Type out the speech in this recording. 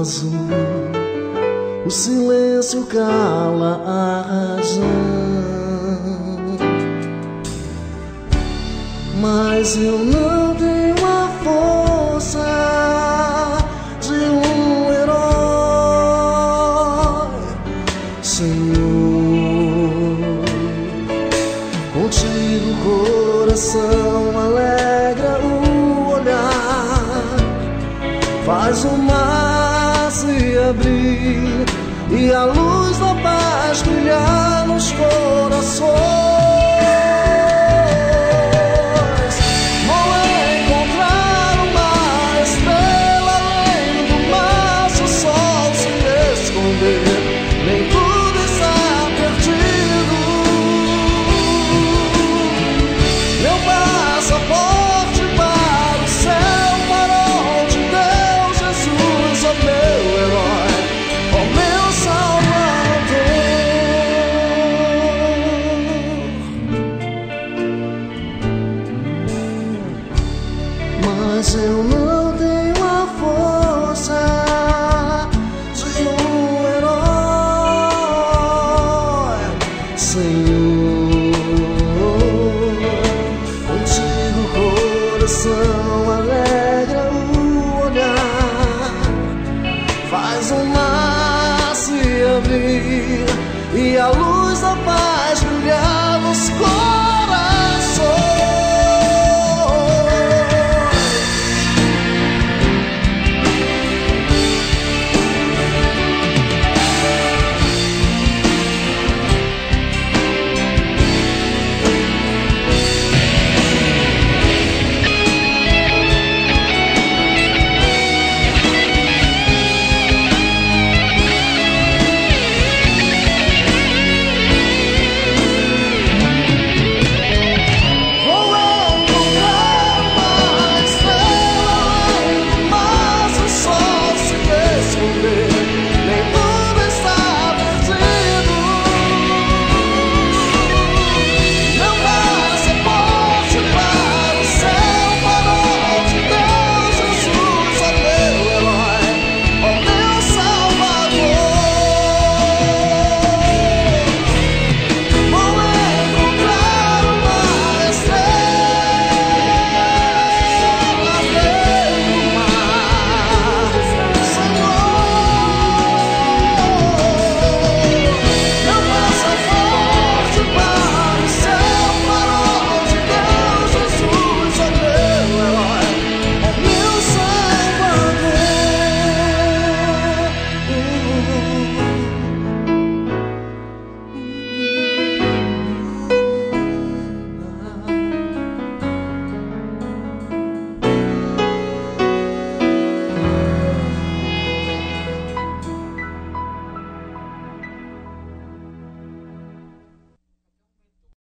acaso o silêncio cala a razão, mas eu não tenho a força de um herói, Senhor. Contigo o coração alegra o olhar, faz o mar se abrir e a luz da paz brilhar nos corações. Vou encontrar uma estrela além do mar, se o sol se esconder, nem tudo está perdido. Meu passaporte para o céu, farol de Deus, Jesus, ó meu herói, ó meu Salvador. Mas eu não tenho a força de um herói, Senhor. Contigo o coração alegra o olhar, faz o mar se abrir e a luz da paz brilhar